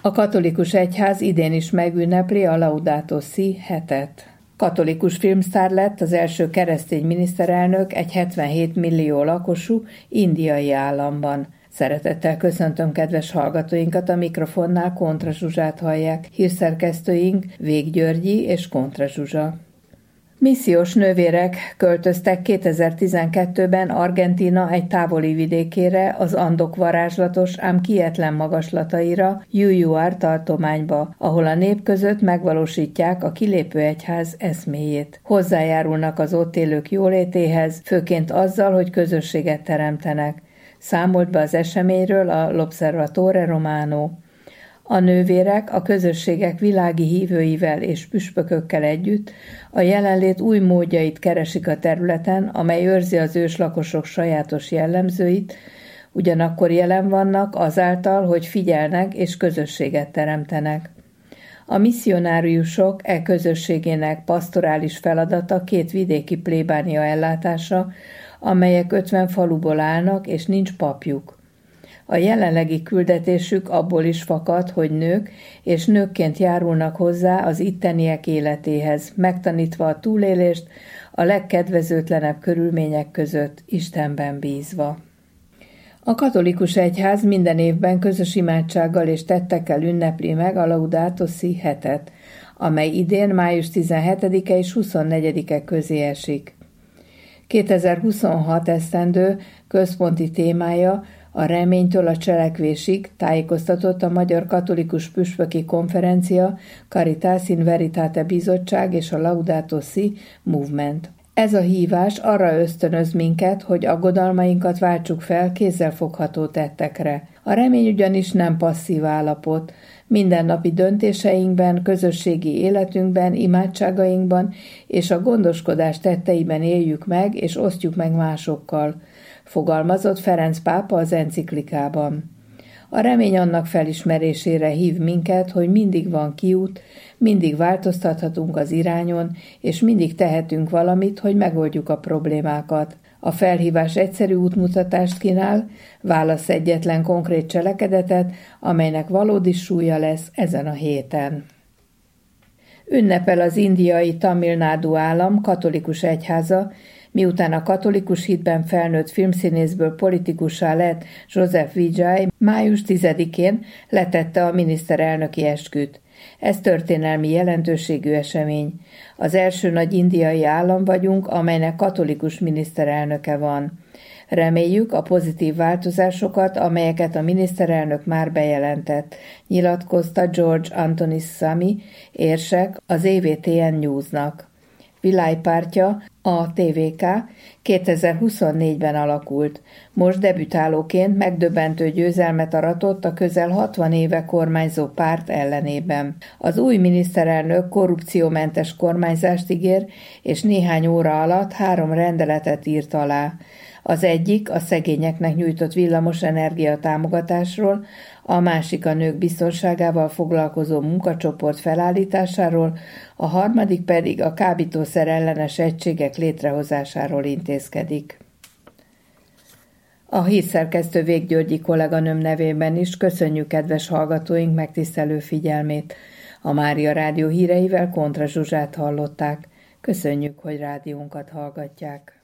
A katolikus egyház idén is megünnepli a Laudato Si hetet. Katolikus filmsztár lett az első keresztény miniszterelnök egy 77 millió lakosú indiai államban. Szeretettel köszöntöm kedves hallgatóinkat, a mikrofonnál Kontra Zsuzsát hallják, hírszerkesztőink Vég Györgyi és Kontra Zsuzsa. Missziós nővérek költöztek 2012-ben Argentína egy távoli vidékére, az Andok varázslatos, ám kietlen magaslataira, Jújúár tartományba, ahol a nép között megvalósítják a kilépő egyház eszméjét. Hozzájárulnak az ott élők jólétéhez, főként azzal, hogy közösséget teremtenek. Számolt be az eseményről a L'Osservatore Romano. A nővérek a közösségek világi hívőivel és püspökökkel együtt a jelenlét új módjait keresik a területen, amely őrzi az őslakosok sajátos jellemzőit, ugyanakkor jelen vannak azáltal, hogy figyelnek és közösséget teremtenek. A misszionáriusok közösségének pasztorális feladata 2 vidéki plébánia ellátása, amelyek 50 faluból állnak, és nincs papjuk. A jelenlegi küldetésük abból is fakad, hogy nők és nőkként járulnak hozzá az itteniek életéhez, megtanítva a túlélést a legkedvezőtlenebb körülmények között, Istenben bízva. A katolikus egyház minden évben közös imádsággal és tettekkel ünnepli meg a Laudato Si hetet, amely idén május 17-e és 24-e közé esik. 2026 esztendő központi témája a reménytől a cselekvésig, tájékoztatott a Magyar Katolikus Püspöki Konferencia, Caritas in Veritate Bizottság és a Laudato Si Movement. Ez a hívás arra ösztönöz minket, hogy aggodalmainkat váltsuk fel kézzelfogható tettekre. A remény ugyanis nem passzív állapot. Mindennapi döntéseinkben, közösségi életünkben, imádságainkban és a gondoskodás tetteiben éljük meg és osztjuk meg másokkal, fogalmazott Ferenc pápa az enciklikában. A remény annak felismerésére hív minket, hogy mindig van kiút, mindig változtathatunk az irányon, és mindig tehetünk valamit, hogy megoldjuk a problémákat. A felhívás egyszerű útmutatást kínál, válasz egyetlen konkrét cselekedetet, amelynek valódi súlya lesz ezen a héten. Ünnepel az indiai Tamil Nadu állam katolikus egyháza, miután a katolikus hitben felnőtt filmszínészből politikussá lett Joseph Vijay május 10-én letette a miniszterelnöki esküt. Ez történelmi jelentőségű esemény. Az első nagy indiai állam vagyunk, amelynek katolikus miniszterelnöke van. Reméljük a pozitív változásokat, amelyeket a miniszterelnök már bejelentett, nyilatkozta George Antonisamy érsek az EWTN Newsnak. Világpártja, a TVK 2024-ben alakult. Most debütálóként megdöbbentő győzelmet aratott a közel 60 éve kormányzó párt ellenében. Az új miniszterelnök korrupciómentes kormányzást ígér, és néhány óra alatt 3 rendeletet írt alá. Az egyik a szegényeknek nyújtott villamosenergia támogatásról, a másik a nők biztonságával foglalkozó munkacsoport felállításáról, a harmadik pedig a kábítószer ellenes egységek létrehozásáról intézkedik. A hírszerkesztő Vég Györgyi kolléganőm nevében is köszönjük kedves hallgatóink megtisztelő figyelmét. A Mária Rádió híreivel Kontra Zsuzsát hallották. Köszönjük, hogy rádiónkat hallgatják.